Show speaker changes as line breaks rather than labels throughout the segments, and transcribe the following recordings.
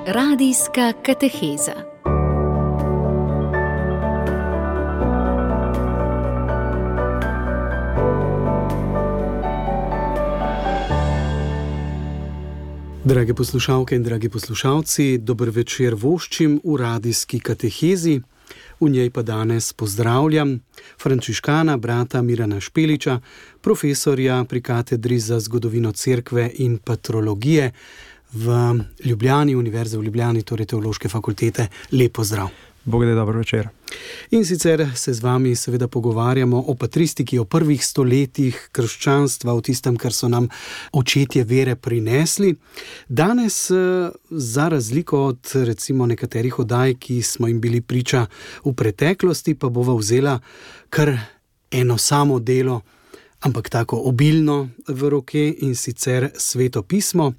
Radijska kateheza.
Drage poslušalke in dragi poslušalci, dober večer voščim v radijski katehezi. V njej pa danes pozdravljam frančiškana brata Mirana Špeliča, profesorja pri katedri za zgodovino cerkve in patrologije v Ljubljani, Univerze v Ljubljani, torej Teološke fakultete. Lep pozdrav.
Bog da, dober večer.
In sicer se z vami seveda pogovarjamo o patristiki, o prvih stoletjih krščanstva, o tistem, kar so nam očetje vere prinesli. Danes, za razliko od recimo nekaterih oddaj, ki smo jim bili priča v preteklosti, pa bova vzela kar eno samo delo, ampak tako obilno v roke, in sicer Sveto pismo.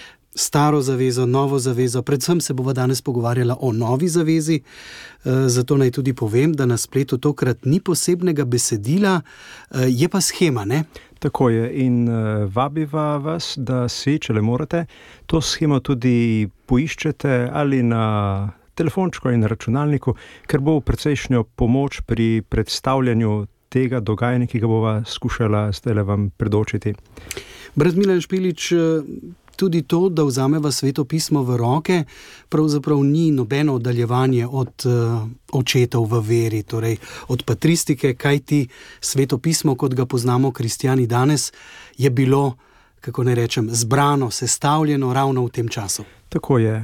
Staro zavezo, novo zavezo, predvsem se bova danes pogovarjala o novi zavezi, zato naj tudi povem, da na spletu tokrat ni posebnega besedila, je pa shema, ne?
Tako je, in vabiva vas, da si, če le morate, to shemo tudi poiščete ali na telefončku ali na računalniku, ker bo precejšnjo pomoč pri predstavljanju tega dogajanja, ki ga bova skušala zdajle vam predočiti.
Brat Milan Špelič, tudi to, da vzameva Sveto pismo v roke, pravzaprav ni nobeno oddaljevanje od očetov v veri, torej od patristike, kajti Sveto pismo, kot ga poznamo kristjani danes, je bilo, kako naj rečem, zbrano, sestavljeno ravno v tem času.
Tako je.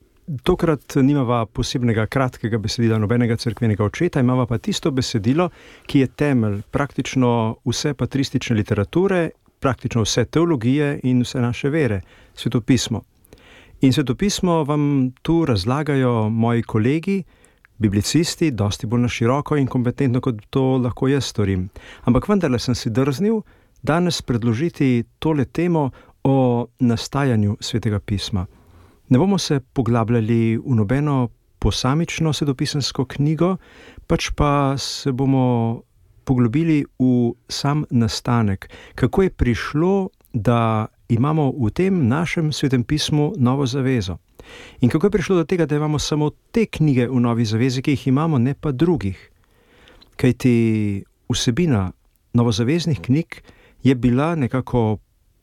Tokrat nimava posebnega kratkega besedila nobenega cerkvenega očeta, imava pa tisto besedilo, ki je temelj praktično vse patristične literature, praktično vse teologije in vse naše vere, svetopismo. In svetopismo vam tu razlagajo moji kolegi, biblicisti, dosti bolj na široko in kompetentno, kot to lahko jaz storim. Ampak vendarle sem si drznil danes predložiti tole temo o nastajanju Svetega pisma. Ne bomo se poglabljali v nobeno posamično svetopisemsko knjigo, pač pa se bomo poglobili v sam nastanek, kako je prišlo, da imamo v tem našem Svetem pismu novo zavezo. In kako je prišlo do tega, da imamo samo te knjige v novi zavezi, ki jih imamo, ne pa drugih. Kajti vsebina novozaveznih knjig je bila nekako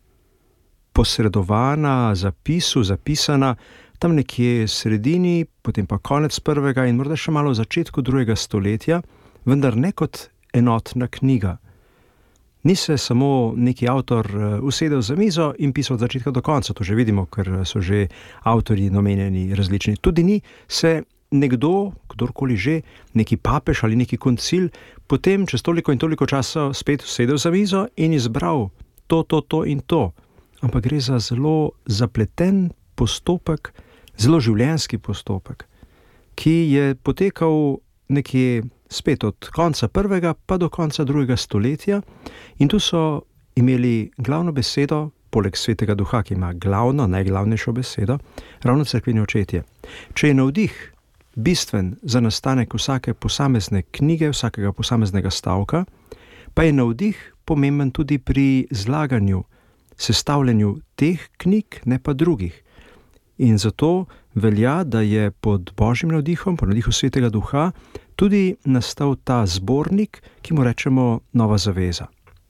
posredovana, zapisana tam nekje sredini, potem pa konec prvega in morda še malo v začetku drugega stoletja, vendar ne kot enotna knjiga. Ni se samo neki avtor usedel za mizo in pisal od začetka do konca, to že vidimo, ker so že avtorji namenjeni različni. Tudi ni se nekdo, kdorkoli že, neki papež ali neki koncil, potem čez toliko in toliko časa spet usedel za mizo in izbral to in to. Ampak gre za zelo zapleten postopek, zelo življenjski postopek, ki je potekal nekje spet od konca prvega pa do konca drugega stoletja, in tu so imeli glavno besedo, poleg Svetega Duha, ki ima glavno, najglavnejšo besedo, ravno cerkveni očetje. Če je navdih bistven za nastanek vsake posamezne knjige, vsakega posameznega stavka, pa je navdih pomemben tudi pri zlaganju, sestavljanju teh knjig, ne pa drugih. In zato velja, da je pod Božjim navdihom, pod navdihom Svetega Duha, tudi nastal ta zbornik, ki mu rečemo Nova zaveza.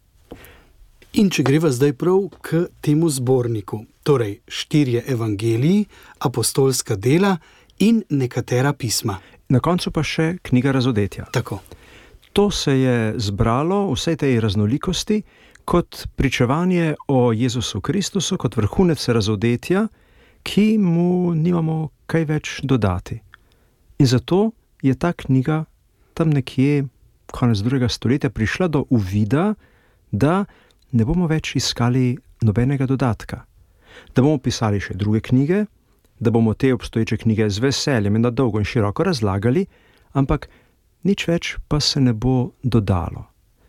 In če greva zdaj prav k temu zborniku, torej 4 evangeliji, apostolska dela in nekatera pisma.
Na koncu pa še knjiga Razodetja.
Tako.
To se je zbralo vsej tej raznolikosti kot pričevanje o Jezusu Kristusu, kot vrhunec razodetja, ki mu nimamo kaj več dodati. In zato je ta knjiga tam nekje konec 2. stoletja prišla do uvida, da ne bomo več iskali nobenega dodatka. Da bomo pisali še druge knjige, da bomo te obstoječe knjige z veseljem in na dolgo in široko razlagali, ampak nič več pa se ne bo dodalo.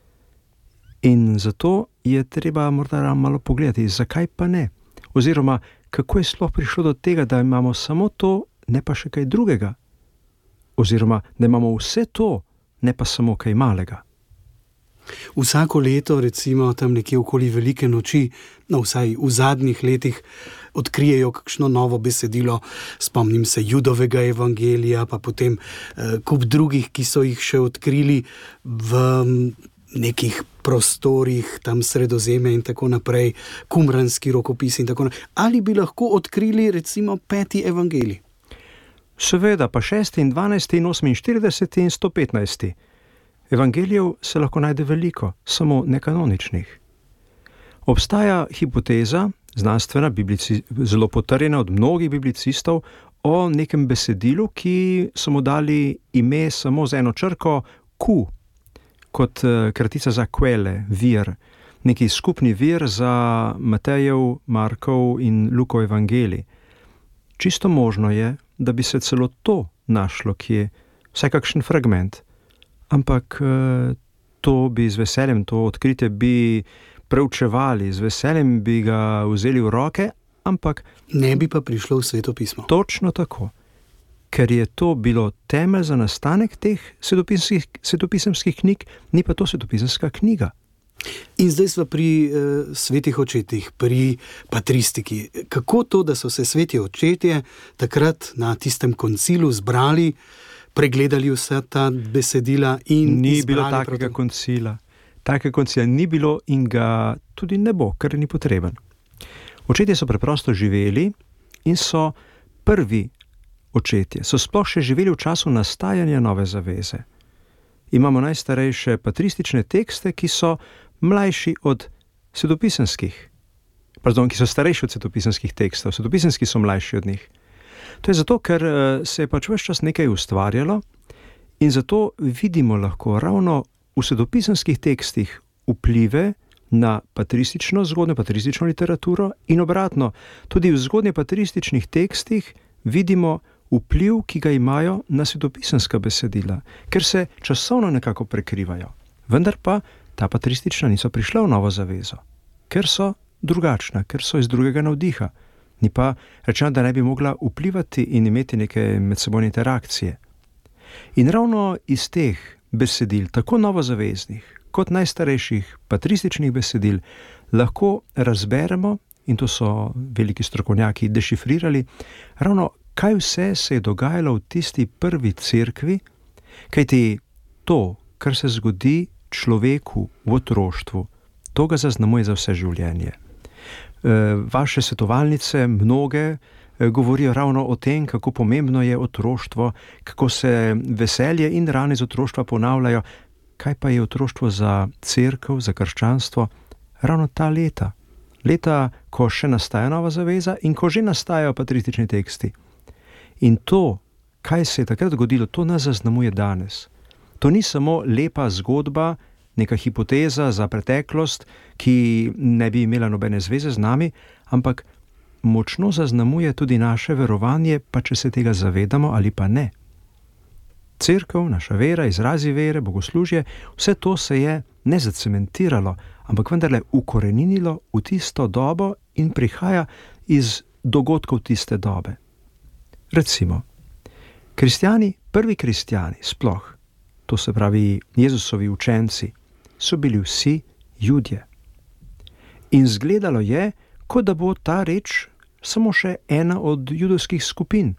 In zato je treba morda malo pogledati, zakaj pa ne. Oziroma, kako je sploh prišlo do tega, da imamo samo to, ne pa še kaj drugega. Oziroma, da imamo vse to, ne pa samo kaj malega.
Vsako leto, recimo tam nekje okoli velike noči, vsaj v zadnjih letih, odkrijejo kakšno novo besedilo. Spomnim se Judovega evangelija, pa potem kup drugih, ki so jih še odkrili v nekih prostorih, tam Sredozemlja in tako naprej, kumranski rokopisi in tako naprej. Ali bi lahko odkrili recimo 5. evangelij?
Seveda, pa 6., in 12., in 48. in 115. Evangelijev se lahko najde veliko, samo nekanoničnih. Obstaja hipoteza, znanstvena, zelo potrjena od mnogih biblicistov, o nekem besedilu, ki so mu dali ime samo z eno črko Q, kot kratica za quelle, vir, neki skupni vir za Matejev, Markov in Lukov evangelij. Čisto možno je, da bi se celo to našlo kje, vsaj kakšen fragment. Ampak to bi z veseljem, to odkritje bi preučevali, z veseljem bi ga vzeli v roke, ampak
ne bi pa prišlo v Sveto pismo.
Točno tako, ker je to bilo temelj za nastanek teh svetopisemskih knjig, ni pa to svetopisemska knjiga.
In zdaj smo pri svetih očetih, pri patristiki. Kako to, da so se sveti očetje takrat na tistem koncilu zbrali, pregledali vsa ta besedila in
ni bilo takega koncila. Takega koncila ni bilo in ga tudi ne bo, ker ni potreben. Očetje so preprosto živeli in so prvi očetje. So sploh še živeli v času nastajanja nove zaveze. Imamo najstarejše patristične tekste, ki so mlajši od svetopisemskih. Ki so starejši od svetopisemskih tekstov. Svetopisemski so mlajši od njih. To je zato, ker se je pač ves čas nekaj ustvarjalo in zato vidimo lahko ravno v svetopisemskih tekstih vplive na zgodnjo patristično literaturo in obratno, tudi v zgodnje patrističnih tekstih vidimo vpliv, ki ga imajo na svetopisemska besedila, ker se časovno nekako prekrivajo. Vendar pa ta patristična niso prišla v novo zavezo, ker so drugačna, ker so iz drugega navdiha. Ni pa rečeno, da ne bi mogla vplivati in imeti neke medsebojne interakcije. In ravno iz teh besedil, tako novozaveznih kot najstarejših patrističnih besedil, lahko razberemo, in to so veliki strokovnjaki dešifrirali, ravno kaj vse se je dogajalo v tisti prvi cerkvi, kajti to, kar se zgodi človeku v otroštvu, to ga zaznamuje za vse življenje. Vaše svetovalnice, mnoge, govorijo ravno o tem, kako pomembno je otroštvo, kako se veselje in rane iz otroštva ponavljajo. Kaj pa je otroštvo za cerkev, za krščanstvo? Ravno ta leta. Leta, ko še nastaja nova zaveza in ko že nastajajo patristični teksti. In to, kaj se je takrat zgodilo, to nas zaznamuje danes. To ni samo lepa zgodba, neka hipoteza za preteklost, ki ne bi imela nobene zveze z nami, ampak močno zaznamuje tudi naše verovanje, pa če se tega zavedamo ali pa ne. Cerkev, naša vera, izrazi vere, bogoslužje, vse to se je ne zacementiralo, ampak vendarle ukoreninilo v tisto dobo in prihaja iz dogodkov tiste dobe. Recimo, prvi kristjani sploh, to se pravi Jezusovi učenci, so bili vsi Judje. In zgledalo je, kot da bo ta reč samo še ena od judovskih skupin.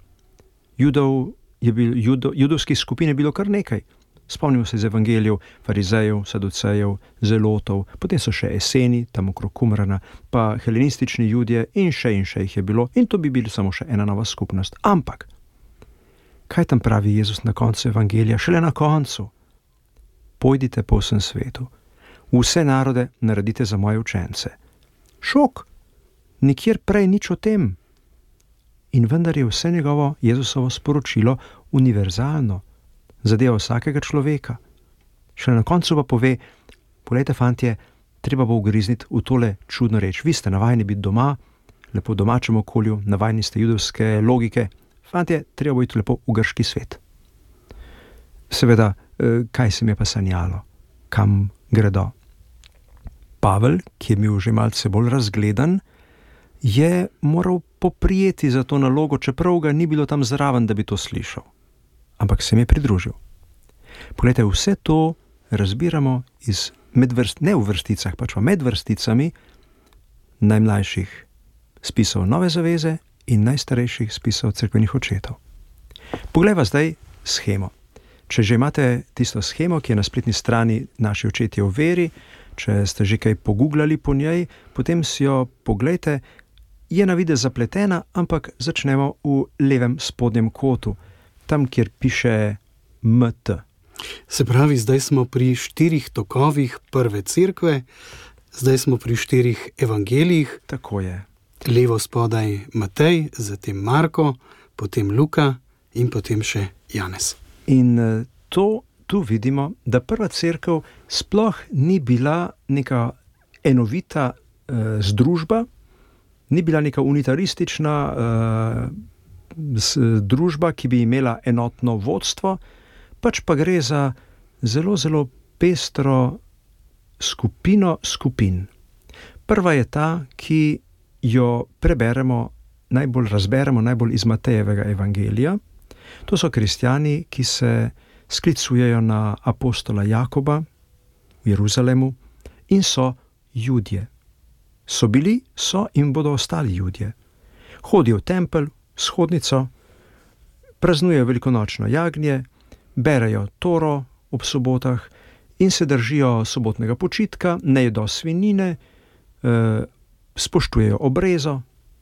Judovskih skupin je bilo kar nekaj. Spomnimo se iz evangelijev farizejev, saducejev, zelotov, potem so še eseni, tam okrog Kumrana, pa helenistični Judje in še jih je bilo. In to bi bili samo še ena nova skupnost. Ampak, kaj tam pravi Jezus na koncu evangelija? Šele na koncu. Pojdite po vsem svetu. Vse narode naredite za moje učence. Šok! Nikjer prej nič o tem. In vendar je vse njegovo Jezusovo sporočilo univerzalno, zadeva vsakega človeka. Šele na koncu pa pove, poglejte fantje, treba bo ugrizniti v tole čudno reč. Vi ste navajeni biti doma, lepo v domačem okolju, navajeni ste judovske logike. Fantje, treba bo iti lepo v grški svet. Seveda, kaj se mi je pa sanjalo? Kam gredo? Pavel, ki je bil že malce bolj razgledan, je moral poprijeti za to nalogo, čeprav ga ni bilo tam zraven, da bi to slišal. Ampak se mi je pridružil. Poglejte, vse to razbiramo iz ne v vrsticah, pač pa med vrsticami najmlajših spisov Nove zaveze in najstarejših spisov cerkvenih očetov. Poglejva zdaj shemo. Če že imate tisto shemo, ki je na spletni strani Naši očetje v veri, če ste že kaj pogooglali po njej, potem si jo poglejte. Je na videz zapletena, ampak začnemo v levem spodnjem kotu, tam, kjer piše MT. Se
pravi, zdaj smo pri 4 tokovih prve cerkve, zdaj smo pri 4 evangelijih.
Tako je.
Levo spodaj Matej, zatem Marko, potem Luka in potem še Janez.
In tu vidimo, da prva cerkev sploh ni bila neka enovita združba, ni bila neka unitaristična družba, ki bi imela enotno vodstvo, pač pa gre za zelo, zelo pestro skupino skupin. Prva je ta, ki jo razberemo najbolj iz Matejevega evangelija. To so kristjani, ki se sklicujejo na apostola Jakoba v Jeruzalemu in so Judje. So bili, so in bodo ostali Judje. Hodijo v tempelj, shodnico, praznujejo velikonočno jagnje, berejo Toro ob sobotah in se držijo sobotnega počitka, ne jedo svinjine, spoštujejo obrezo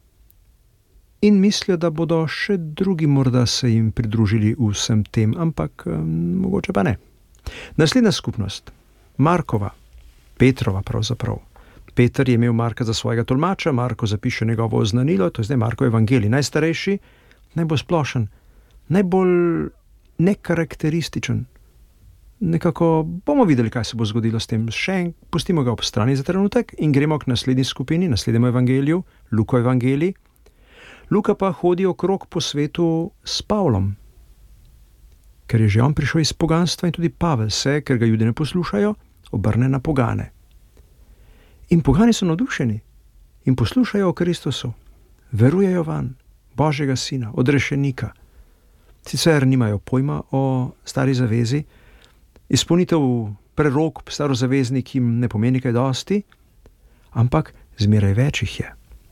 in mislijo, da bodo še drugi morda se jim pridružili vsem tem, ampak mogoče pa ne. Naslednja skupnost, Markova, Petrova pravzaprav. Peter je imel Marka za svojega tolmača, Marko zapiše njegovo oznanilo, to je zdaj Markov evangelij, najstarejši, najbolj splošen, najbolj nekarakterističen. Nekako bomo videli, kaj se bo zgodilo s tem. Pustimo ga ob strani za trenutek in gremo k naslednji skupini, naslednjemu evangeliju, Lukov evangelij. Luka pa hodi okrog po svetu s Pavlom, ker je že on prišel iz poganstva in tudi Pavel se, ker ga Judi ne poslušajo, obrne na pogane. In pogani so navdušeni in poslušajo o Kristusu, verujejo vanj, Božjega sina, odrešenika. Sicer nimajo pojma o stari zavezi, izpolnitev prerok starozaveznik jim ne pomeni kaj dosti, ampak zmeraj več jih je.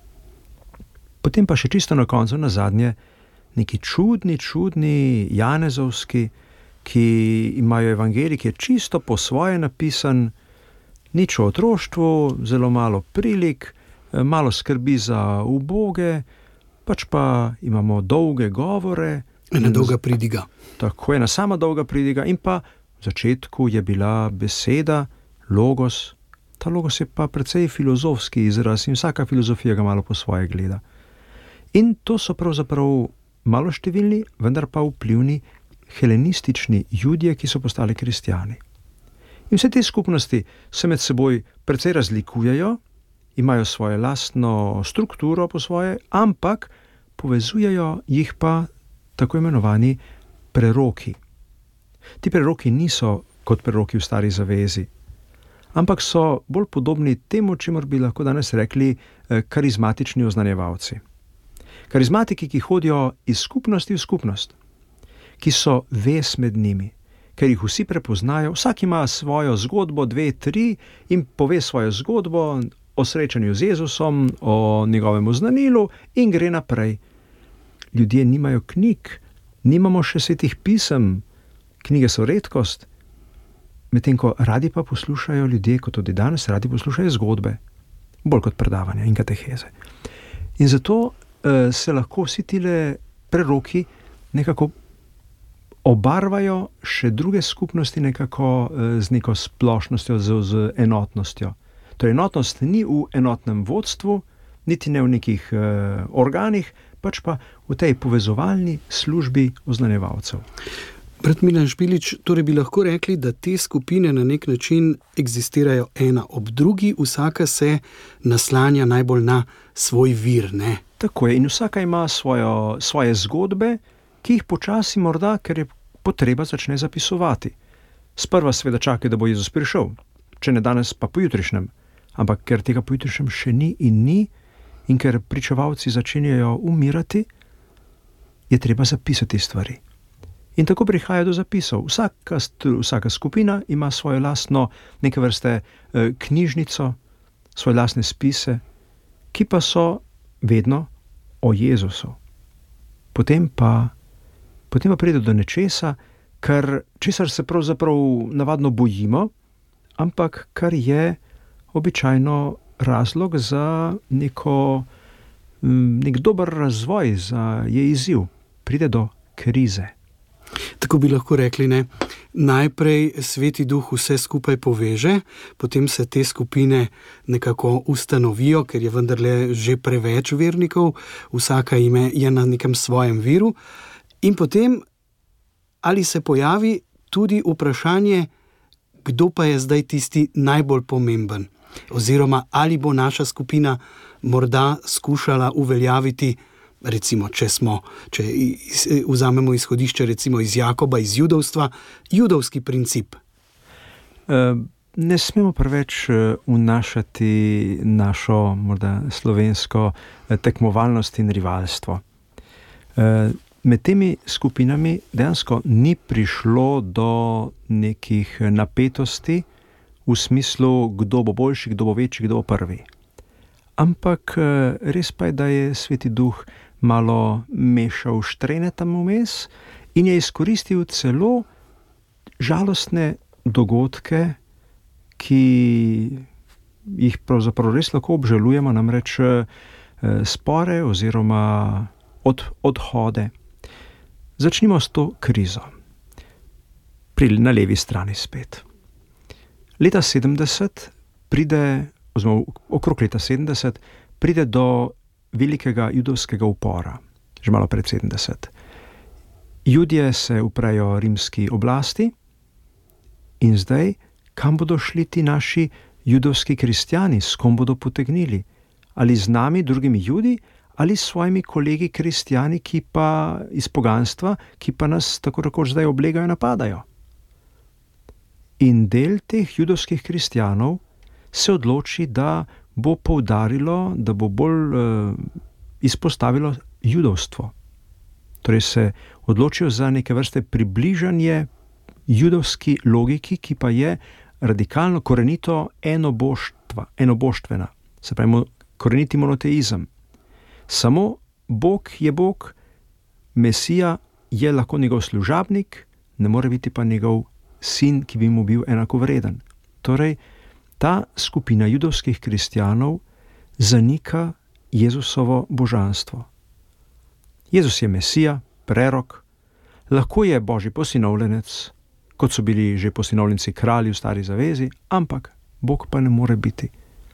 Potem pa še čisto na koncu, na zadnje, neki čudni janezovski, ki imajo evangelij, ki je čisto po svoje napisan, nič o otroštvu, zelo malo prilik, malo skrbi za uboge, pač pa imamo dolge govore.
Ena dolga pridiga.
Tako, ena sama dolga pridiga in pa v začetku je bila beseda, logos. Ta logos je pa precej filozofski izraz in vsaka filozofija ga malo po svoje gleda. In to so pravzaprav maloštevilni, vendar pa vplivni helenistični Judje, ki so postali kristjani. In vse te skupnosti se med seboj precej razlikujejo, imajo svojo lastno strukturo po svoje, ampak povezujejo jih pa tako imenovani preroki. Ti preroki niso kot preroki v stari zavezi, ampak so bolj podobni temu, čemur bi lahko danes rekli karizmatični oznanjevalci. Karizmatiki, ki hodijo iz skupnosti v skupnost, ki so vez med njimi, ker jih vsi prepoznajo, vsak ima svojo zgodbo, 2, 3 in pove svojo zgodbo o srečanju z Jezusom, o njegovem oznanilu in gre naprej. Ljudje nimajo knjig, nimamo še svetih pisem, knjige so redkost, medtem ko radi pa poslušajo ljudje, kot tudi danes, radi poslušajo zgodbe, bolj kot predavanja in kateheze. In zato se lahko vsi tile preroki nekako obarvajo še druge skupnosti nekako z neko splošnostjo, z enotnostjo. Torej, enotnost ni v enotnem vodstvu, niti ne v nekih organih, pač pa v tej povezovalni službi oznanjevalcev.
Brat Milan Špilič, torej bi lahko rekli, da te skupine na nek način eksistirajo ena ob drugi, vsaka se naslanja najbolj na svoj vir, ne?
Tako je, in vsaka ima svoje zgodbe, ki jih počasi morda, ker je potreba, začne zapisovati. Sprva seveda čaka, da bo Jezus prišel, če ne danes, pa pojutrišnjem. Ampak ker tega pojutrišnjem še ni in ker pričevalci začenjajo umirati, je treba zapisati stvari. In tako prihaja do zapisov. Vsaka skupina ima svojo lastno neke vrste knjižnico, svoje lastne spise, ki pa so vedno o Jezusu. Potem pa pride do nečesa, česar se pravzaprav navadno bojimo, ampak kar je običajno razlog za nek dober razvoj, je izziv. Pride do krize.
Tako bi lahko rekli, ne? Najprej Sveti Duh vse skupaj poveže, potem se te skupine nekako ustanovijo, ker je vendarle že preveč vernikov, vsaka je na nekem svojem viru, in potem ali se pojavi tudi vprašanje, kdo pa je zdaj tisti najbolj pomemben, oziroma ali bo naša skupina morda skušala uveljaviti, recimo, če vzamemo izhodišče recimo iz Jakoba, iz judovstva, judovski princip.
Ne smemo preveč vnašati našo morda slovensko tekmovalnost in rivalstvo. Med temi skupinami dejansko ni prišlo do nekih napetosti v smislu, kdo bo boljši, kdo bo večji, kdo bo prvi. Ampak res pa je, da je Sveti Duh malo mešal štrene tam vmes in je izkoristil celo žalostne dogodke, ki jih pravzaprav res lahko obžalujemo, namreč spore oziroma odhode. Začnimo s to krizo. Na levi strani spet. Leta 70 okrog leta 70 pride do velikega judovskega upora, že malo pred 70. Judje se uprejo rimski oblasti in zdaj, kam bodo šli ti naši judovski kristjani, s kom bodo potegnili? Ali z nami, drugimi Judi, ali s svojimi kolegi kristjani, ki pa iz poganstva, ki pa nas tako rekoč zdaj oblegajo in napadajo? In del teh judovskih kristjanov se odloči, da bo poudarilo, da bo bolj izpostavilo judovstvo. Torej se odločijo za neke vrste približanje judovski logiki, ki pa je radikalno, korenito enoboštvena. Se pravi, koreniti monoteizem. Samo Bog je Bog, Mesija je lahko njegov služabnik, ne more biti pa njegov sin, ki bi mu bil enakovreden. Torej, ta skupina judovskih kristjanov zanika Jezusovo božanstvo. Jezus je Mesija, prerok, lahko je Božji posinovljenec, kot so bili že posinovljenci kralji v Stari zavezi, ampak Bog pa ne more biti.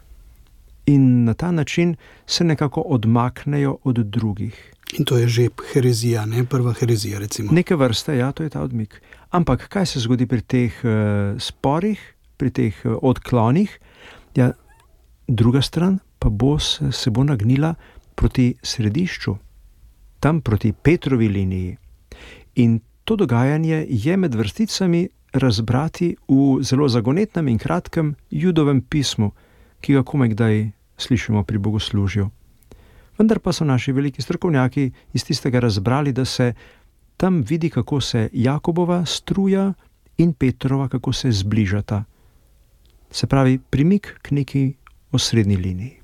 In na ta način se nekako odmaknejo od drugih.
In to je že herezija, ne? Prva herezija, recimo.
Neke vrste, ja, to je ta odmik. Ampak kaj se zgodi pri teh sporih, pri teh odklonih? Ja, druga stran pa se bo nagnila proti središču, tam proti Petrovi liniji. In to dogajanje je med vrsticami razbrati v zelo zagonetnem in kratkem judovem pismu, ki ga komaj kdaj slišimo pri bogoslužju. Vendar pa so naši veliki strokovnjaki iz tistega razbrali, da se tam vidi, kako se Jakobova struja in Petrova, kako se zbližata. Se pravi, primik k neki osrednji liniji.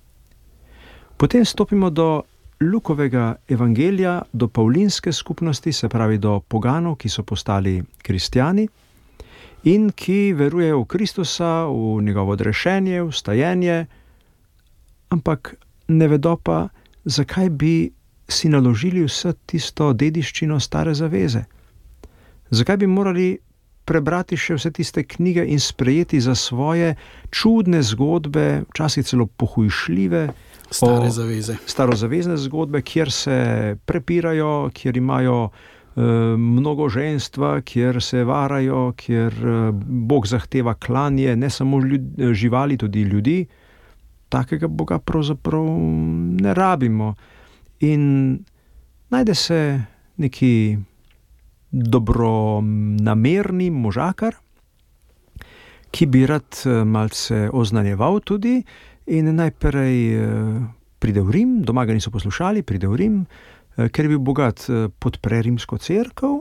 Potem stopimo do Lukovega evangelija, do pavlinske skupnosti, se pravi do poganov, ki so postali kristjani in ki verujejo v Kristusa, v njegovo odrešenje, v stajenje, ampak ne vedo pa, zakaj bi si naložili vso tisto dediščino Stare zaveze. Zakaj bi morali prebrati še vse tiste knjige in sprejeti za svoje čudne zgodbe, včasih celo pohujšljive, starozavezne zgodbe, kjer se prepirajo, kjer imajo mnogo ženstva, kjer se varajo, kjer Bog zahteva klanje, ne samo živali, tudi ljudi. Takega Boga pravzaprav ne rabimo. In najde se neki dobronamerni možakar, ki bi rad malce oznanjeval tudi in najprej pride v Rim, doma ga niso poslušali, pride v Rim, ker je bil bogat, podpre rimsko cerkev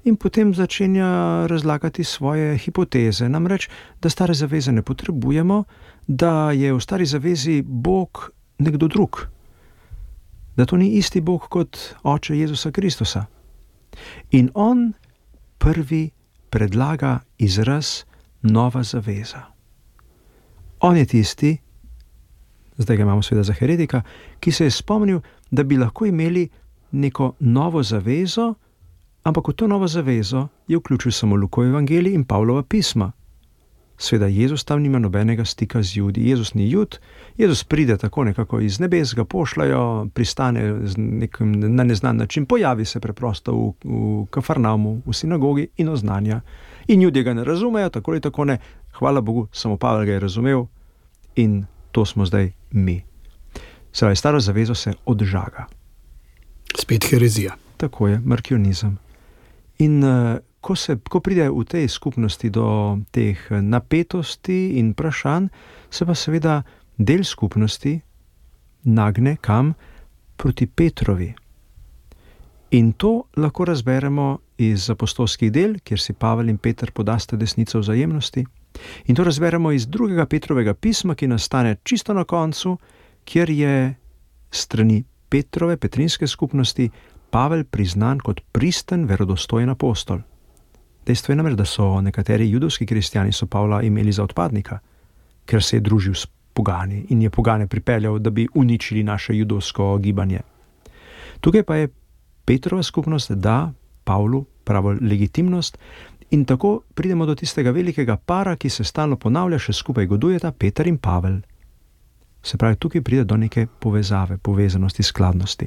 in potem začenja razlagati svoje hipoteze. Namreč, da stare zaveze ne potrebujemo, da je v stari zavezi Bog nekdo drug, da to ni isti Bog kot Oče Jezusa Kristusa. In on prvi predlaga izraz nova zaveza. On je tisti, zdaj ga imamo seveda za heretika, ki se je spomnil, da bi lahko imeli neko novo zavezo, ampak v to novo zavezo je vključil samo Lukov evangelij in Pavlova pisma. Seveda Jezus tam nima nobenega stika z Judi. Jezus ni Jud, Jezus pride tako nekako iz nebes, ga pošljajo, pristane na neznan način, pojavi se preprosto v Kafarnaumu, v sinagogi in oznanja. In Judje ga ne razumejo, tako ali tako ne. Hvala Bogu, samo Pavel ga je razumel in to smo zdaj mi. Sedaj, staro zavezo se odžaga.
Spet herezija.
Tako je, markionizem. In ko pride v tej skupnosti do teh napetosti in vprašanj, se pa seveda del skupnosti nagne kam? Proti Petrovi. In to lahko razberemo iz apostolskih del, kjer si Pavel in Peter podasta desnico vzajemnosti. In to razberemo iz 2. Petrovega pisma, ki nastane čisto na koncu, kjer je strani Petrove, petrinske skupnosti, Pavel priznan kot pristen, verodostojen apostol. Dejstvo je namreč, da so nekateri judovski kristjani so Pavla imeli za odpadnika, ker se je družil s pogani in je pogane pripeljal, da bi uničili naše judovsko gibanje. Tukaj pa je Petrova skupnost da Pavlu pravo legitimnost in tako pridemo do tistega velikega para, ki se stalno ponavlja, še skupaj godujeta, Peter in Pavel. Se pravi, tukaj pride do neke povezave, povezanosti, skladnosti.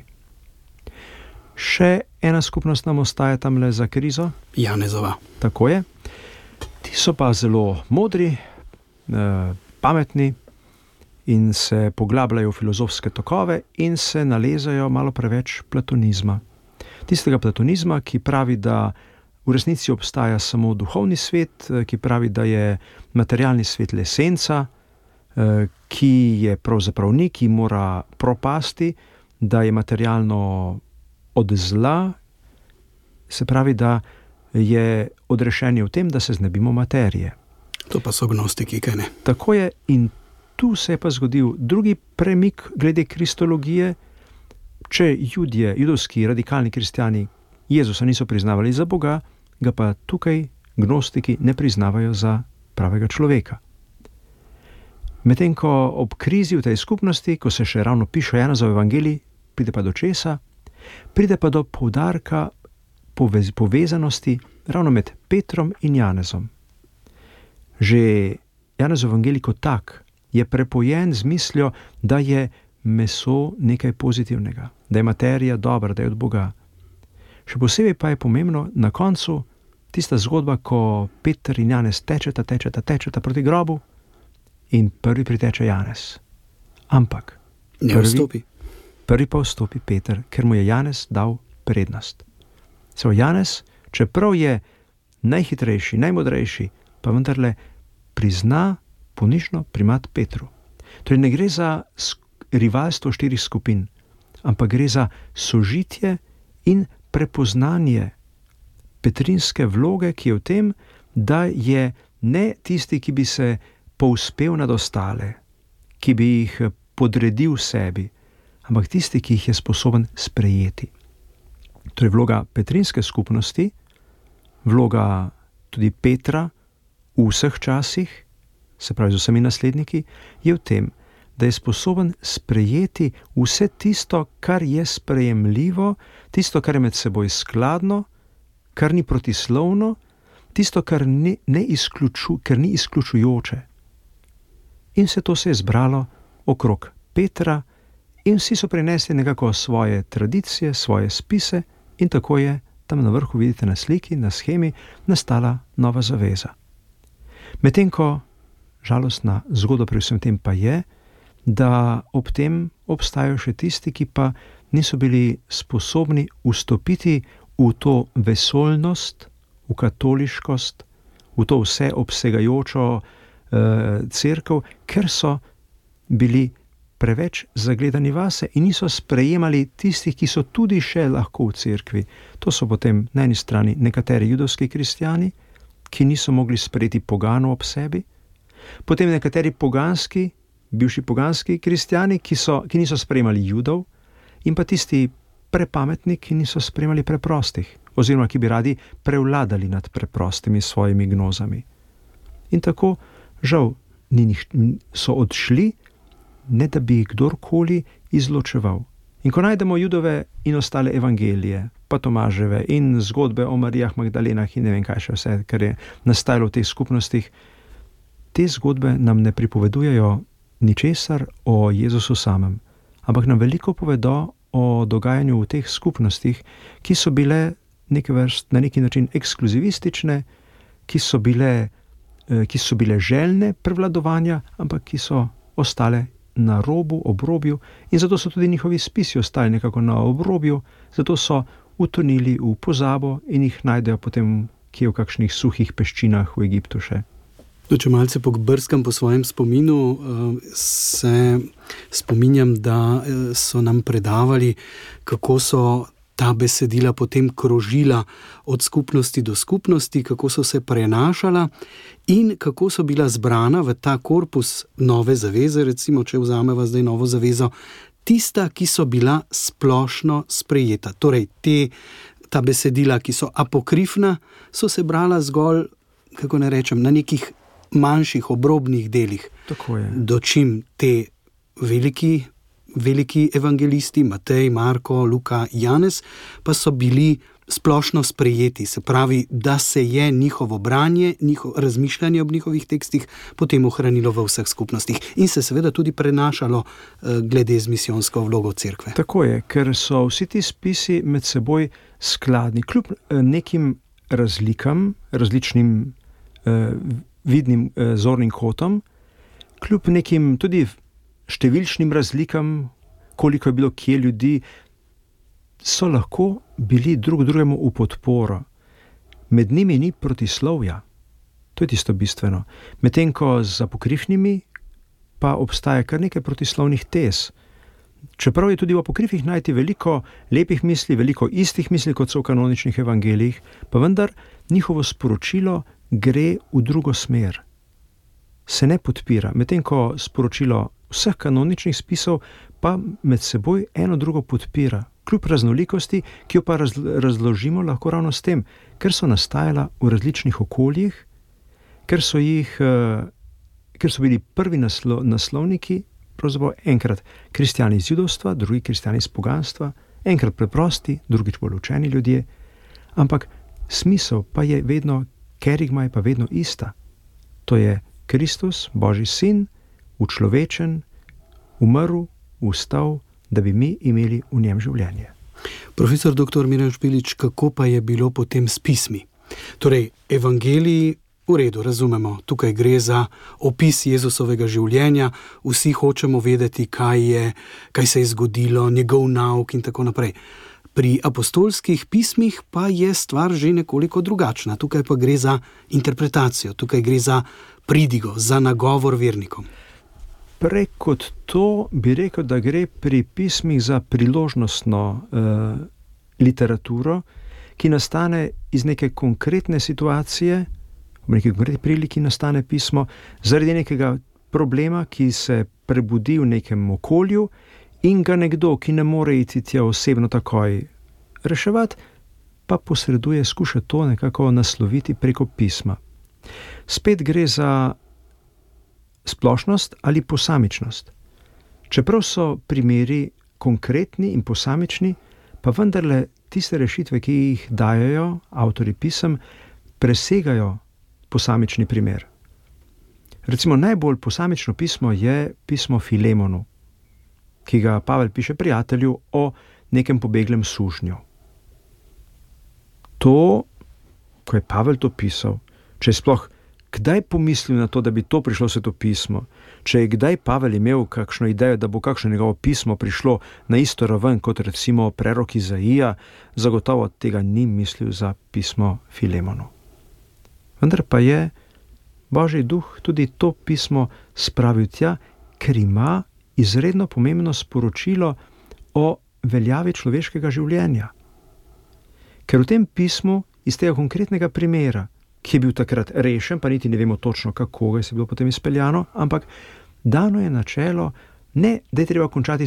Še ena skupnost nam ostaja tamle za krizo.
Janezova.
Tako je. Ti so pa zelo modri, pametni in se poglabljajo v filozofske tokove in se nalezajo malo preveč platonizma. Tistega platonizma, ki pravi, da v resnici obstaja samo duhovni svet, ki pravi, da je materialni svet le senca, ki je pravzaprav ni, ki mora propasti, da je materialno od zla, se pravi, da je odrešenje v tem, da se znebimo materije.
To pa so gnostiki, kaj ne?
Tako je, in tu se je pa zgodil drugi premik glede kristologije. Če judovski radikalni kristjani Jezusa niso priznavali za Boga, ga pa tukaj gnostiki ne priznavajo za pravega človeka. Medtem ko ob krizi v tej skupnosti, ko se še ravno piše Janezov evangelij, pride pa do česa? Pride pa do poudarka povezanosti ravno med Petrom in Janezom. Že Janezov evangelij kot tak je prepojen z mislijo, da je meso nekaj pozitivnega, da je materija dobra, da je od Boga. Še posebej pa je pomembno na koncu tista zgodba, ko Peter in Janez tečeta proti grobu in prvi priteče Janez. Ampak prvi pa vstopi Peter, ker mu je Janez dal prednost. Janez, čeprav je najhitrejši, najmodrejši, pa vendarle prizna ponižno primat Petru. Torej ne gre za rivalstvo 4 skupin, ampak gre za sožitje in prepoznanje petrinske vloge, ki je v tem, da je ne tisti, ki bi se povzpel nad ostale, ki bi jih podredil sebi, ampak tisti, ki jih je sposoben sprejeti. Torej vloga petrinske skupnosti, vloga tudi Petra v vseh časih, se pravi z vsemi nasledniki, je v tem, da je sposoben sprejeti vse tisto, kar je sprejemljivo, tisto, kar je med seboj skladno, kar ni protislovno, tisto, kar ni izključujoče. In vse to se je zbralo okrog Petra in vsi so prinesli nekako svoje tradicije, svoje spise in tako je tam na vrhu, vidite na sliki, na shemi, nastala nova zaveza. Medtem ko žalostna zgodba pri vsem tem pa je, da ob tem obstajajo še tisti, ki pa niso bili sposobni vstopiti v to vesoljnost, v katoliškost, v to vse obsegajočo cerkev, ker so bili preveč zagledani vase in niso sprejemali tistih, ki so tudi še lahko v cerkvi. To so potem na eni strani nekateri judovski kristjani, ki niso mogli sprejeti poganov ob sebi, potem nekateri bivši poganski kristjani, ki niso sprejemali judov, in pa tisti prepametni, ki niso sprejemali preprostih, oziroma ki bi radi prevladali nad preprostimi svojimi gnozami. In tako, žal, so odšli, ne da bi jih kdorkoli izločeval. In ko najdemo Judove in ostale evangelije, pa Tomaževe in zgodbe o Marijah Magdalenah in ne vem kaj še vse, kar je nastajalo v teh skupnostih, te zgodbe nam ne pripovedujejo ničesar o Jezusu samem, ampak nam veliko povedo o dogajanju v teh skupnostih, ki so bile na neki način ekskluzivistične, ki so bile željne prevladovanja, ampak ki so ostale na robu, obrobju, in zato so tudi njihovi spisi ostali nekako na obrobju, zato so utonili v pozabo in jih najdejo potem kje v kakšnih suhih peščinah v Egiptu še.
No, če malce pobrskam po svojem spominu, se spominjam, da so nam predavali, kako so ta besedila potem krožila od skupnosti do skupnosti, kako so se prenašala in kako so bila zbrana v ta korpus nove zaveze, recimo, če vzameva zdaj novo zavezo, tista, ki so bila splošno sprejeta. Torej, ta besedila, ki so apokrifna, so se brala zgolj, kako ne rečem, na nekih manjših obrobnih delih.
Tako je.
Dočim te veliki evangelisti, Matej, Marko, Luka, Janez, pa so bili splošno sprejeti. Se pravi, da se je njihovo branje, razmišljanje ob njihovih tekstih potem ohranilo v vseh skupnostih in se seveda tudi prenašalo glede z misijonsko vlogo cerkve.
Tako je, ker so vsi ti spisi med seboj skladni. Kljub nekim razlikam, različnim vidnim zornim kotom, kljub nekim tudi številčnim razlikam, koliko je bilo kje ljudi, so lahko bili drugemu v podporo. Med njimi ni protislovja. To je tisto bistveno. Medtem ko z apokrifnimi pa obstaja kar nekaj protislovnih tez. Čeprav je tudi v apokrifih najti veliko lepih misli, veliko istih misli, kot so v kanoničnih evangelijih, pa vendar njihovo sporočilo gre v drugo smer. Se ne podpira, medtem ko sporočilo vseh kanoničnih spisov pa med seboj eno drugo podpira, kljub raznolikosti, ki jo pa razložimo lahko ravno s tem, ker so nastajala v različnih okoljih, ker so bili prvi naslovniki, pravzaprav enkrat kristjani iz judovstva, drugi kristjani iz poganstva, enkrat preprosti, drugič bolj učeni ljudje, ampak smisel pa je vedno, kerigma je pa vedno ista. To je Kristus, Božji sin, učlovečen, umrl, vstal, da bi mi imeli v njem življenje.
Profesor dr. Miran Špilič, kako pa je bilo potem s pismi? Torej, evangeliji, v redu, razumemo, tukaj gre za opis Jezusovega življenja, vsi hočemo vedeti, kaj se je zgodilo, njegov nauk in tako naprej. Pri apostolskih pismih pa je stvar že nekoliko drugačna. Tukaj pa gre za interpretacijo, tukaj gre za pridigo, za nagovor vernikom.
Prej kot to bi rekel, da gre pri pismih za priložnostno literaturo, ki nastane iz neke konkretne situacije, v neki konkretni priliki nastane pismo, zaradi nekega problema, ki se prebudi v nekem okolju in ga nekdo, ki ne more iti tja osebno takoj reševati, pa posreduje, skuša to nekako nasloviti preko pisma. Spet gre za splošnost ali posamičnost. Čeprav so primeri konkretni in posamični, pa vendarle tiste rešitve, ki jih dajejo avtorji pisem, presegajo posamični primer. Recimo najbolj posamično pismo je pismo Filemonu, ki ga Pavel piše prijatelju o nekem pobeglem sužnju. To, ko je Pavel to pisal, če je sploh kdaj pomislil na to, da bi to prišlo Sveto pismo, če je kdaj Pavel imel kakšno idejo, da bo kakšno njegovo pismo prišlo na isto raven kot recimo prerok Izaija, zagotovo tega ni mislil za pismo Filemonu. Vendar pa je Božji duh tudi to pismo spravil tja, ker ima izredno pomembno sporočilo o veljavi človeškega življenja. Ker v tem pismu, iz tega konkretnega primera, ki je bil takrat rešen, pa niti ne vemo točno, kako je bilo potem izpeljano, ampak dano je načelo, ne, da je treba končati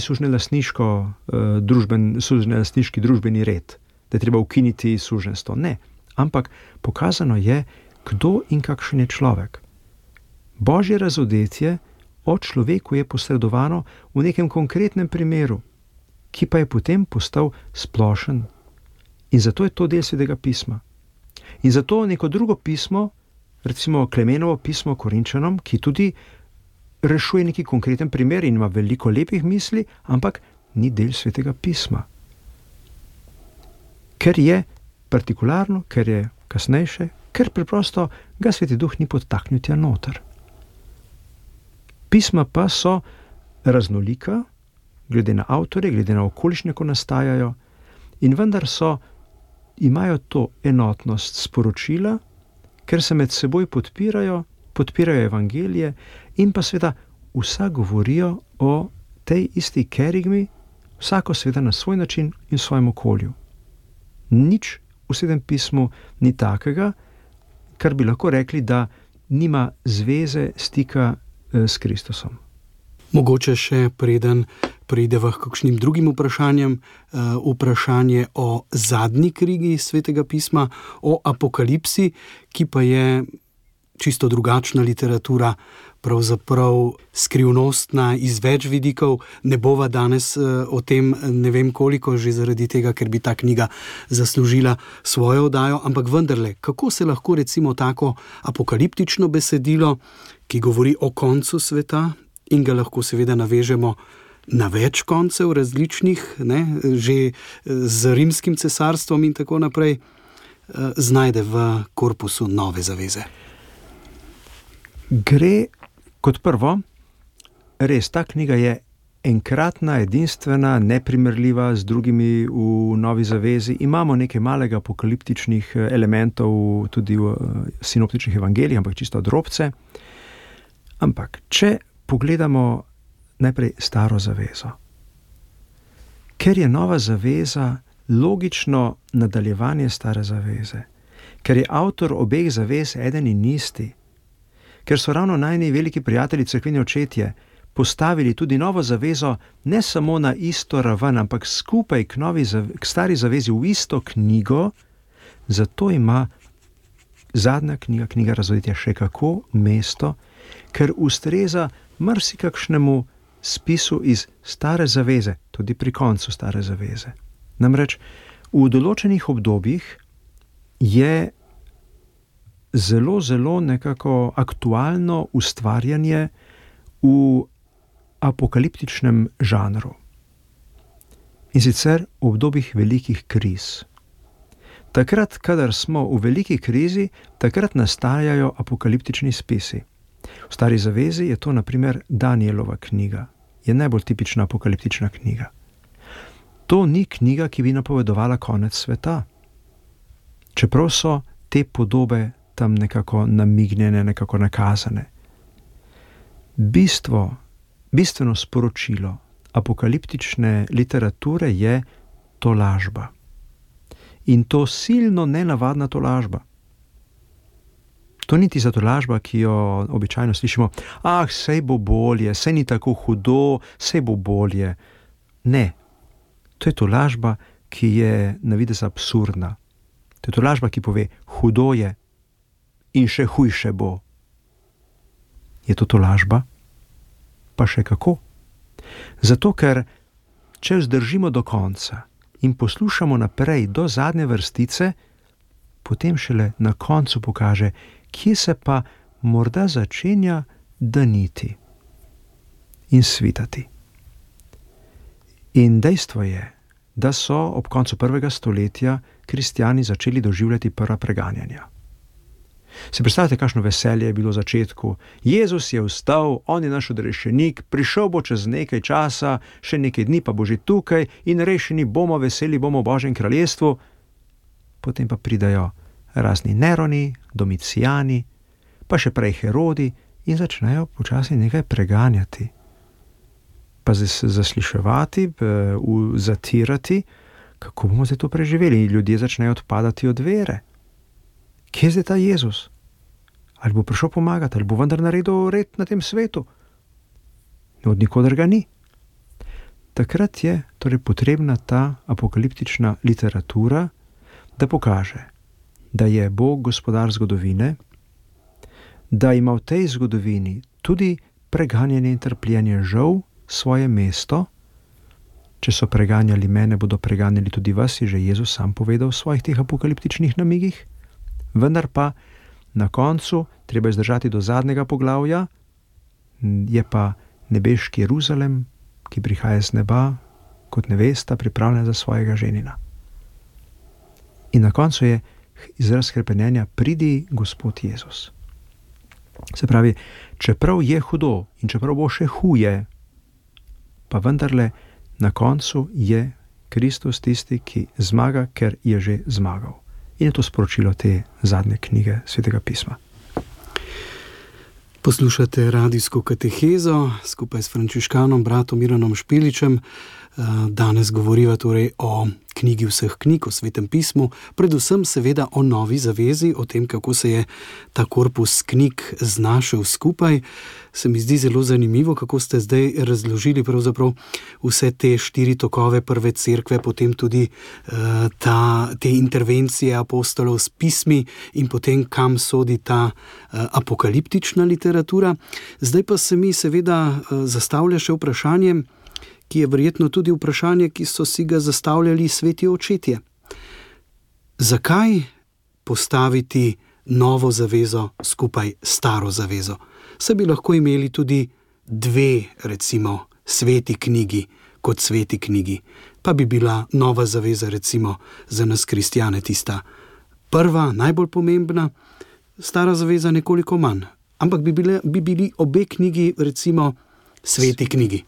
sužnjelastniški družbeni red, da je treba ukiniti suženjstvo. Ne, ampak pokazano je, kdo in kakšen je človek. Božje razodetje o človeku je posredovano v nekem konkretnem primeru, ki pa je potem postal splošen. In zato je to del Svetega pisma. In zato neko drugo pismo, recimo Klemenovo pismo Korinčanom, ki tudi rešuje neki konkreten primer in ima veliko lepih misli, ampak ni del Svetega pisma. Ker je partikularno, ker je kasnejše, ker preprosto ga Sveti Duh ni podtaknil tja noter. Pisma pa so raznolika, glede na avtorje, glede na okoliščine, ko nastajajo, in vendar imajo to enotnost sporočila, ker se med seboj podpirajo evangelije in pa seveda vsa govorijo o tej isti kerigmi, vsako seveda na svoj način in v svojem okolju. Nič v Svetem pismu ni takega, kar bi lahko rekli, da nima zveze, stika s Kristusom.
Mogoče še preden preideva k kakšnim drugim vprašanjem, vprašanje o zadnji knjigi Svetega pisma, o Apokalipsi, ki pa je čisto drugačna literatura, pravzaprav skrivnostna iz več vidikov. Ne bova danes o tem ne vem koliko, že zaradi tega, ker bi ta knjiga zaslužila svojo oddajo, ampak vendarle, kako se lahko recimo tako apokaliptično besedilo, ki govori o koncu sveta in ga lahko seveda navežemo na več koncev različnih, že z rimskim cesarstvom in tako naprej, znajde v korpusu Nove zaveze?
Gre kot prvo, res, ta knjiga je enkratna, edinstvena, neprimerljiva z drugimi v Novi zavezi. Imamo nekaj malega apokaliptičnih elementov tudi v sinoptičnih evangelijih, ampak čisto drobce. Ampak, če pogledamo najprej Staro zavezo, ker je Nova zaveza logično nadaljevanje Stare zaveze, ker je avtor obeh zavez eden in isti, ker so ravno najni veliki prijatelji, cerkveni očetje, postavili tudi Novo zavezo ne samo na isto raven, ampak skupaj k Stari zavezi v isto knjigo, zato ima zadnja knjiga, knjiga razodetja, še kako mesto, ker ustreza marsikakšnemu spisu iz Stare zaveze, tudi pri koncu Stare zaveze. Namreč v določenih obdobjih je zelo, zelo nekako aktualno ustvarjanje v apokaliptičnem žanru. In sicer v obdobjih velikih kriz. Takrat, kadar smo v veliki krizi, takrat nastajajo apokaliptični spisi. V Stari zavezi je to na primer Danielova knjiga, je najbolj tipična apokaliptična knjiga. To ni knjiga, ki bi napovedovala konec sveta. Čeprav so te podobe tam nekako namignjene, nekako nakazane. Bistveno sporočilo apokaliptične literature je tolažba. In to silno nenavadna tolažba. To ni tista tolažba, ki jo običajno slišimo, sej bo bolje, sej ni tako hudo, sej bo bolje. Ne, to je tolažba, ki je navidez absurdna. To je tolažba, ki pove, hudo je in še hujše bo. Je to tolažba? Pa še kako? Zato, ker če vzdržimo do konca in poslušamo naprej do zadnje vrstice, potem šele na koncu pokaže, kje se pa morda začenja daniti in svitati. In dejstvo je, da so ob koncu 1. stoletja kristjani začeli doživljati prva preganjanja. Si predstavljate, kakšno veselje je bilo v začetku? Jezus je vstal, on je naš odrešenik, prišel bo čez nekaj časa, še nekaj dni pa bo že tukaj in rešeni bomo, veseli bomo v Božjem kraljestvu. Potem pa pridajo razni Neroni, Domicijani, pa še prej Herodi in začnejo počasi nekaj preganjati. pa zasliševati, zatirati, kako bomo zdaj to preživeli. In ljudje začnejo odpadati od vere. Kje je zdaj ta Jezus? Ali bo prišel pomagati, ali bo vendar naredil red na tem svetu? Od nikoder ga ni. Takrat je torej potrebna ta apokaliptična literatura, da pokaže, da je Bog gospodar zgodovine, da ima v tej zgodovini tudi preganjanje in trpljenje žal svoje mesto. Če so preganjali mene, bodo preganjali tudi vas, je že Jezus sam povedal v svojih teh apokaliptičnih namigih. Vendar pa na koncu treba izdržati do zadnjega poglavja, je pa nebeški Jeruzalem, ki prihaja z neba kot nevesta, pripravljena za svojega ženina. In na koncu je izraz hrepenenja: pridi Gospod Jezus. Se pravi, čeprav je hudo in čeprav bo še huje, pa vendarle na koncu je Kristus tisti, ki zmaga, ker je že zmagal. In je to sporočilo te zadnje knjige Svetega pisma.
Poslušate radijsko katehezo skupaj s frančiškanom bratom Miranom Špeličem. Danes govoriva torej o knjigi vseh knjig, o Svetem pismu, predvsem seveda o Novi zavezi, o tem, kako se je ta korpus knjig znašel skupaj. Se mi zdi zelo zanimivo, kako ste zdaj razložili pravzaprav vse te 4 tokove prve cerkve, potem tudi te intervencije apostolov s pismi in potem kam sodi ta apokaliptična literatura. Zdaj pa se mi seveda zastavlja še vprašanje, ki je verjetno tudi vprašanje, ki so si ga zastavljali sveti očetje. Zakaj postaviti novo zavezo skupaj s staro zavezo? Saj bi lahko imeli tudi 2, recimo, sveti knjigi kot sveti knjigi, pa bi bila nova zaveza, recimo, za nas kristjane tista prva, najbolj pomembna, stara zaveza nekoliko manj. Ampak bi bili obe knjigi, recimo, sveti knjigi.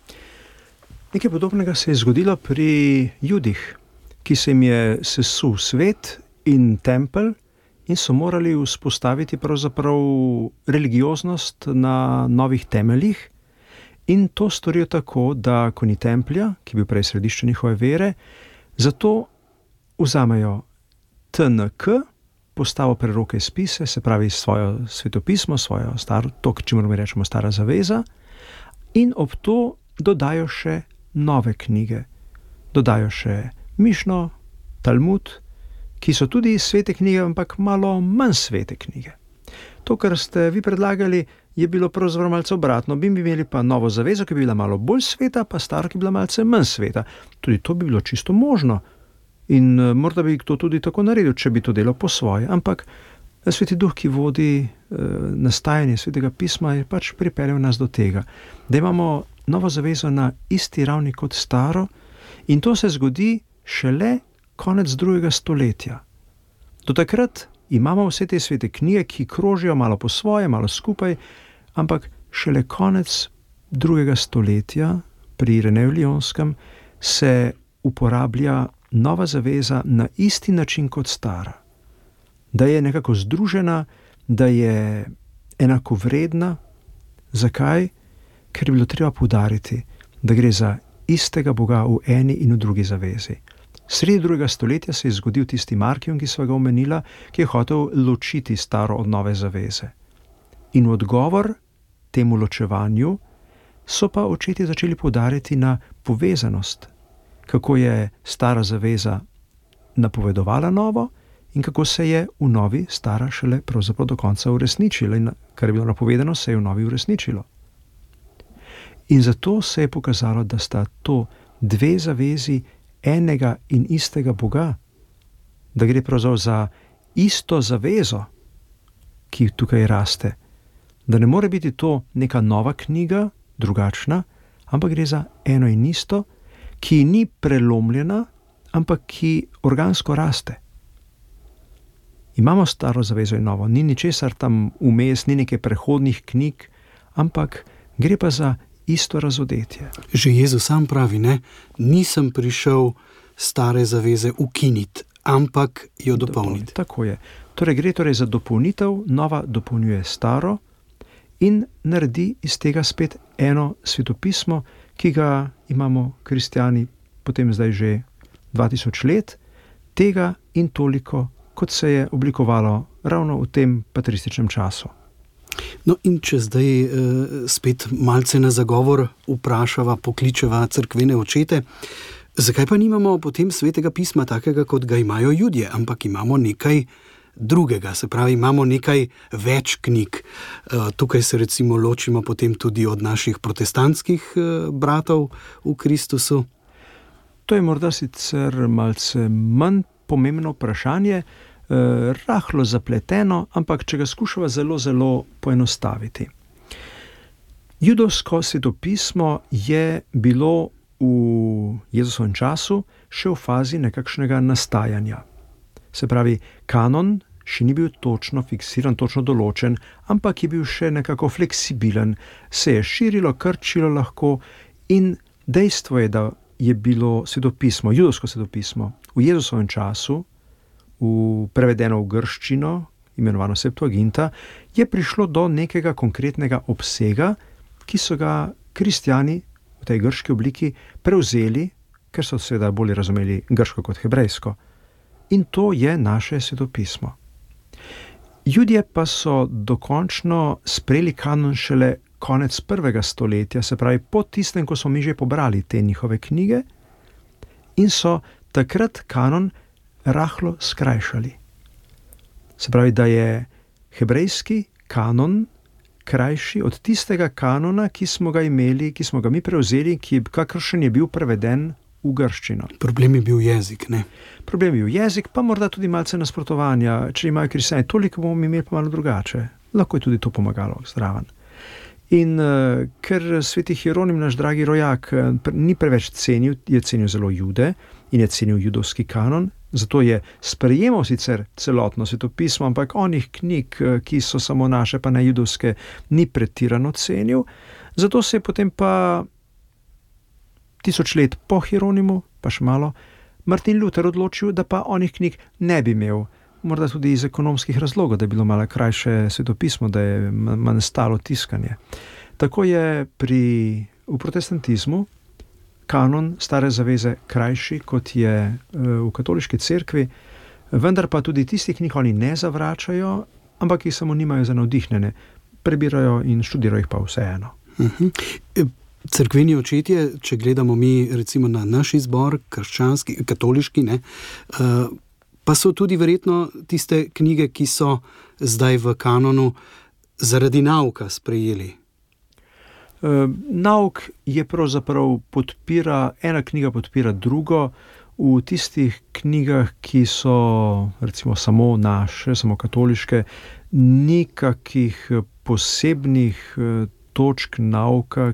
Nekaj podobnega se je zgodilo pri Judih, ki se jim je sesul svet in tempelj in so morali vzpostaviti pravzaprav religioznost na novih temeljih. In to storijo tako, da ko ni templja, ki je bil prej središče njihove vere, zato vzamejo TNK, postavo preroke spise, se pravi svojo svetopismo, svojo staro, to, čemu mi rečemo stara zaveza, in ob to dodajo še nove knjige. Dodajo še Mišno, Talmud, ki so tudi svete knjige, ampak malo manj svete knjige. To, kar ste vi predlagali, je bilo pravzaprav malce obratno. Bi imeli pa novo zavezo, ki bi bila malo bolj sveta, pa staro, ki bi bila malce manj sveta. Tudi to bi bilo čisto možno. In morda bi to tudi tako naredil, če bi to delal po svoje. Ampak Sveti Duh, ki vodi nastajanje Svetega pisma, je pač pripeljal nas do tega, da imamo novo zavezo na isti ravni kot staro, in to se zgodi šele konec 2. stoletja. Do takrat imamo vse te svete knjige, ki krožijo malo po svoje, malo skupaj, ampak šele konec 2. stoletja pri Ireneju Lijonskem se uporablja nova zaveza na isti način kot stara. Da je nekako združena, da je enakovredna. Zakaj? Ker je bilo treba poudariti, da gre za istega Boga v eni in v drugi zavezi. Sredi 2. stoletja se je zgodil tisti Markion, ki sva ga omenila, ki je hotel ločiti staro od nove zaveze. In v odgovor temu ločevanju so pa očetje začeli poudariti na povezanost, kako je stara zaveza napovedovala novo in kako se je v novi stara šele pravzaprav do konca uresničila, in kar je bilo napovedano, se je v novi uresničilo. In zato se je pokazalo, da sta to 2 zavezi enega in istega Boga, da gre pravzaprav za isto zavezo, ki tukaj raste, da ne more biti to neka nova knjiga, drugačna, ampak gre za eno in isto, ki ni prelomljena, ampak ki organsko raste. Imamo staro zavezo in novo, ni ničesar tam vmes, ni nekaj prehodnih knjig, ampak gre pa za isto razodetje.
Že Jezus sam pravi, ne? Nisem prišel stare zaveze ukiniti, ampak jo dopolniti.
Tako je. Torej gre za dopolnitev, nova dopolnjuje staro in naredi iz tega spet eno svetopismo, ki ga imamo kristjani potem zdaj že 2000 let, tega in toliko, kot se je oblikovalo ravno v tem patrističnem času.
No, in če zdaj spet malce na zagovor vprašava, pokličeva cerkvene očete, zakaj pa nimamo potem svetega pisma takega, kot ga imajo Judje, ampak imamo nekaj drugega, se pravi, imamo nekaj več knjig. Tukaj se recimo ločimo potem tudi od naših protestantskih bratov v Kristusu.
To je morda sicer malce manj pomembno vprašanje, rahlo zapleteno, ampak če ga skušava zelo, zelo poenostaviti. Judovsko svetopismo je bilo v Jezusovem času še v fazi nekakšnega nastajanja. Se pravi, kanon še ni bil točno fiksiran, točno določen, ampak je bil še nekako fleksibilen, se je širilo, krčilo lahko in dejstvo je, da je bilo svetopismo, judovsko svetopismo v Jezusovem času, prevedeno v grščino, imenovano Septuaginta, je prišlo do nekega konkretnega obsega, ki so ga kristjani v tej grški obliki prevzeli, ker so seveda bolje razumeli grško kot hebrejsko. In to je naše svetopismo. Judje pa so dokončno sprejeli kanon šele konec 1. stoletja, se pravi po tistem, ko smo mi že pobrali te njihove knjige, in so takrat kanon rahlo skrajšali. Se pravi, da je hebrejski kanon krajši od tistega kanona, ki smo ga imeli, ki smo ga mi prevzeli, kakršen je bil preveden v grščino.
Problem je bil jezik, ne?
Problem je bil jezik, pa morda tudi malce nasprotovanja. Če imajo kristjani toliko, bomo imeli pa malo drugače. Lahko je tudi to pomagalo zraven. In ker sveti Hieronim, naš dragi rojak, ni preveč cenil, je cenil zelo Jude in je cenil judovski kanon, zato je sprejemal sicer celotno svetopismo, ampak onih knjig, ki so samo naše, pa ne judovske, ni pretirano cenil. Zato se je potem pa 1000 let po Hieronimu, pa še malo, Martin Luther odločil, da pa onih knjig ne bi imel. Morda tudi iz ekonomskih razlogov, da je bilo malo krajše svetopismo, da je manj stalo tiskanje. Tako je v protestantizmu kanon Stare zaveze krajši, kot je v katoliški cerkvi, vendar pa tudi tisti knjig oni ne zavračajo, ampak jih samo nimajo za navdihnjene. Prebirajo in študirajo jih pa vseeno.
Cerkveni očetje, če gledamo mi recimo na naš izbor, krščanski, katoliški, ne, pa so tudi verjetno tiste knjige, ki so zdaj v kanonu zaradi nauka sprejeli.
Nauk je pravzaprav ena knjiga podpira drugo. V tistih knjigah, ki so recimo samo naše, samo katoliške, nikakih posebnih točk nauka,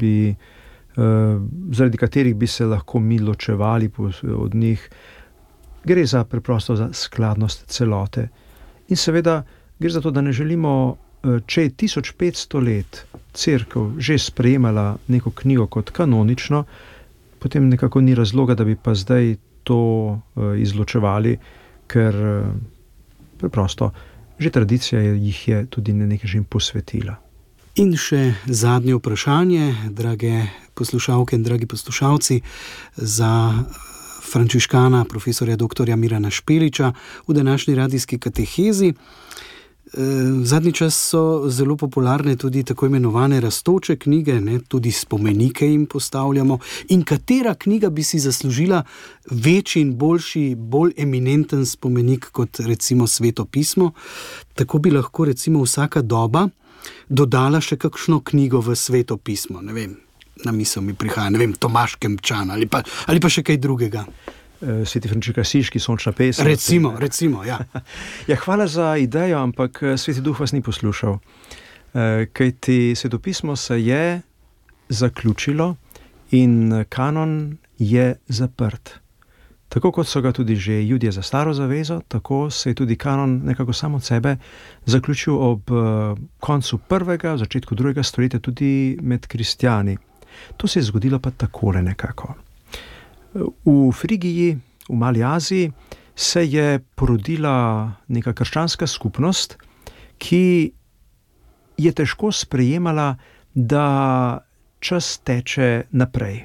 zaradi katerih bi se lahko mi ločevali od njih. Gre preprosto za skladnost celote. In seveda gre za to, da ne želimo, če je 1500 let cerkev že sprejemala neko knjigo kot kanonično, potem nekako ni razloga, da bi pa zdaj to izločevali, ker preprosto že tradicija jih je tudi na neki način posvetila.
In še zadnje vprašanje, drage poslušalke in dragi poslušalci, za frančiškana, profesorja dr. Mirana Špeliča v današnji radijski katehezi. Zadnji čas so zelo popularne tudi tako imenovane rastoče knjige, ne, tudi spomenike jim postavljamo. In katera knjiga bi si zaslužila večji in boljši, bolj eminenten spomenik kot recimo Sveto pismo? Tako bi lahko recimo vsaka doba dodala še kakšno knjigo v Sveto pismo, ne vem. Na misel mi prihaja, ne vem, Tomaž Kempčan ali pa še kaj drugega.
Sveti Frančišek Asiški, Sončna pesem.
Recimo, ja.
Ja, hvala za idejo, ampak Sveti Duh vas ni poslušal. Kajti svetopismo se je zaključilo in kanon je zaprt. Tako kot so ga tudi že Judje za Staro zavezo, tako se je tudi kanon nekako sam od sebe zaključil ob koncu 1., začetku 2. stoletja tudi med kristjani. To se je zgodilo pa takole nekako. V Frigiji, v Mali Aziji, se je porodila neka krščanska skupnost, ki je težko sprejemala, da čas teče naprej.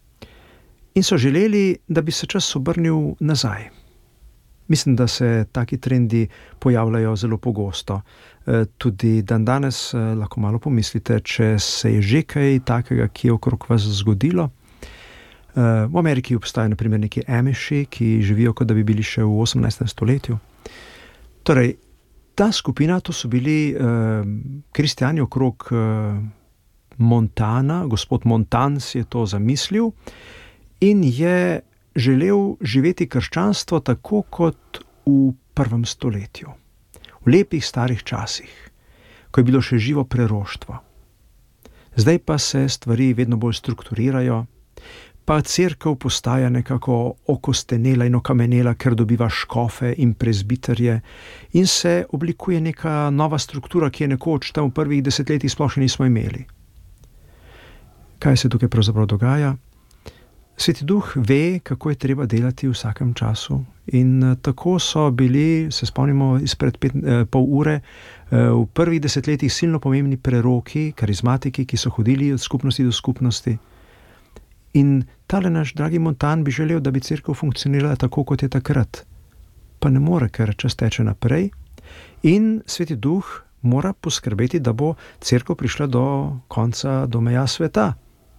In so želeli, da bi se čas obrnil nazaj. Mislim, da se taki trendi pojavljajo zelo pogosto. Tudi danes lahko malo pomislite, če se je že kaj takega, ki je okrog vas zgodilo. V Ameriki obstajajo na primer neki Amishi, ki živijo, kot da bi bili še v 18. stoletju. Torej, ta skupina, to so bili kristjani okrog Montana, gospod Montan si je to zamislil in je želel živeti krščanstvo tako kot v 1. stoletju, v lepih starih časih, ko je bilo še živo preroštvo. Zdaj pa se stvari vedno bolj strukturirajo, pa cerkev postaja nekako okostenela in okamenela, ker dobiva škofe in prezbiterje in se oblikuje neka nova struktura, ki je nekoč tam v prvih desetletjih sploh še nismo imeli. Kaj se tukaj pravzaprav dogaja? Sveti Duh ve, kako je treba delati v vsakem času in tako so bili, se spomnimo izpred pol ure, v prvih desetletjih silno pomembni preroki, karizmatiki, ki so hodili od skupnosti do skupnosti. In tale naš dragi Montan bi želel, da bi cerkev funkcionirala tako, kot je takrat. Pa ne more, ker čas teče naprej in Sveti Duh mora poskrbeti, da bo cerkev prišla do konca, do meja sveta.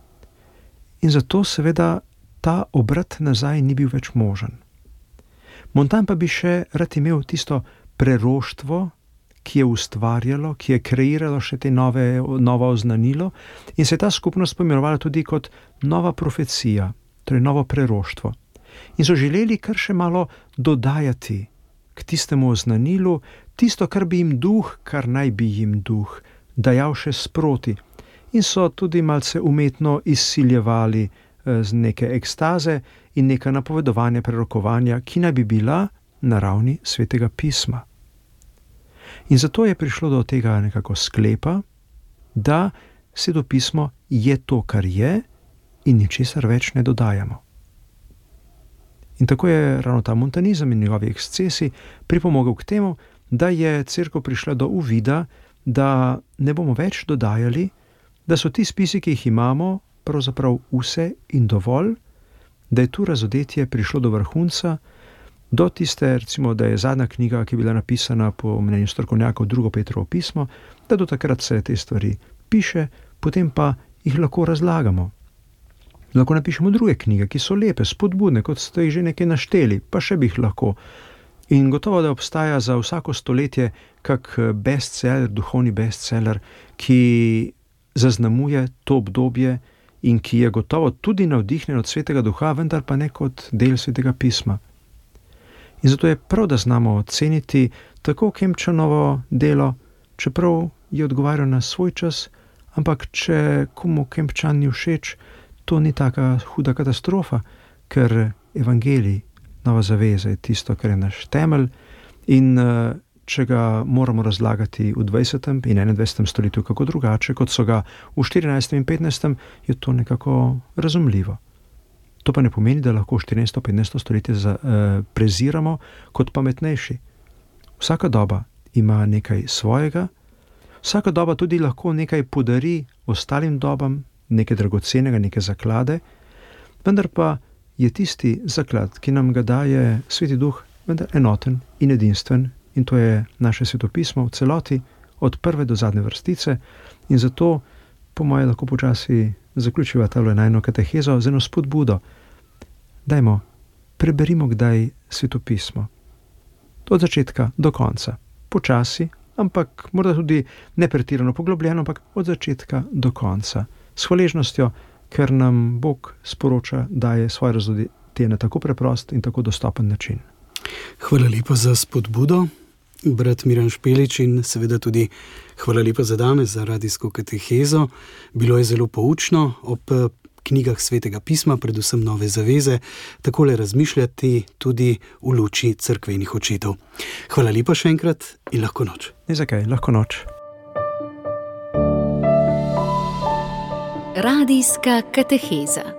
In zato seveda ta obrat nazaj ni bil več možen. Montan pa bi še rad imel tisto preroštvo, ki je ustvarjalo, ki je kreiralo še te novo oznanilo in se je ta skupnost pomenovala tudi kot nova profecija, torej novo preroštvo. In so želeli kar še malo dodajati k tistemu oznanilu, tisto, kar bi jim Duh, kar naj bi jim Duh dajal še sproti. In so tudi malce umetno izsiljevali z neke ekstaze in neka napovedovanja, prerokovanja, ki naj bi bila na ravni Svetega pisma. In zato je prišlo do tega nekako sklepa, da Sveto pismo je to, kar je in ničesar več ne dodajamo. In tako je ravno ta montanizem in njegovi ekscesi pripomogel k temu, da je cerkev prišla do uvida, da ne bomo več dodajali, da so ti spisi, ki jih imamo, pravzaprav vse in dovolj, da je tu razodetje prišlo do vrhunca, do tiste, recimo, da je zadnja knjiga, ki je bila napisana po mnenju strokovnjakov, 2. Petrovo pismo, da do takrat se te stvari piše, potem pa jih lahko razlagamo. Lahko napišemo druge knjige, ki so lepe, spodbudne, kot ste jih že nekaj našteli, pa še bi jih lahko. In gotovo, da obstaja za vsako stoletje kak bestseller, duhovni bestseller, ki zaznamuje to obdobje in ki je gotovo tudi navdihnjen od Svetega Duha, vendar pa ne kot del Svetega pisma. In zato je prav, da znamo oceniti tako Kempčanovo delo, čeprav je odgovarjal na svoj čas, ampak če komu Kempčan ni všeč, to ni taka huda katastrofa, ker evangelij, nova zaveza je tisto, kar je naš temelj in če ga moramo razlagati v 20. in 21. stoletju kako drugače, kot so ga v 14. in 15. je to nekako razumljivo. To pa ne pomeni, da lahko 14. in 15. stoletje preziramo kot pametnejši. Vsaka doba ima nekaj svojega, vsaka doba tudi lahko nekaj podari ostalim dobam, nekaj dragocenega, neke zaklade, vendar pa je tisti zaklad, ki nam ga daje Sveti Duh, vendar enoten in edinstven, in to je naše svetopismo v celoti, od prve do zadnje vrstice, in zato po moje lahko počasi zaključiva tale najno katehezo z eno spodbudo. Dajmo, preberimo kdaj svetopismo. Od začetka do konca. Počasi, ampak morda tudi ne pretirano poglobljeno, ampak od začetka do konca. S hvaležnostjo, ker nam Bog sporoča, daje svoje razodetje na tako preprost in tako dostopen način.
Hvala lepa za spodbudo, brat Miran Špelič, in seveda tudi hvala lepa za danes, za radijsko katehezo. Bilo je zelo poučno ob knjigah Svetega pisma, predvsem Nove zaveze, takole razmišljati tudi v luči cerkvenih očetov. Hvala lepa še enkrat in lahko noč.
Ne zakaj, lahko noč.
Radijska kateheza.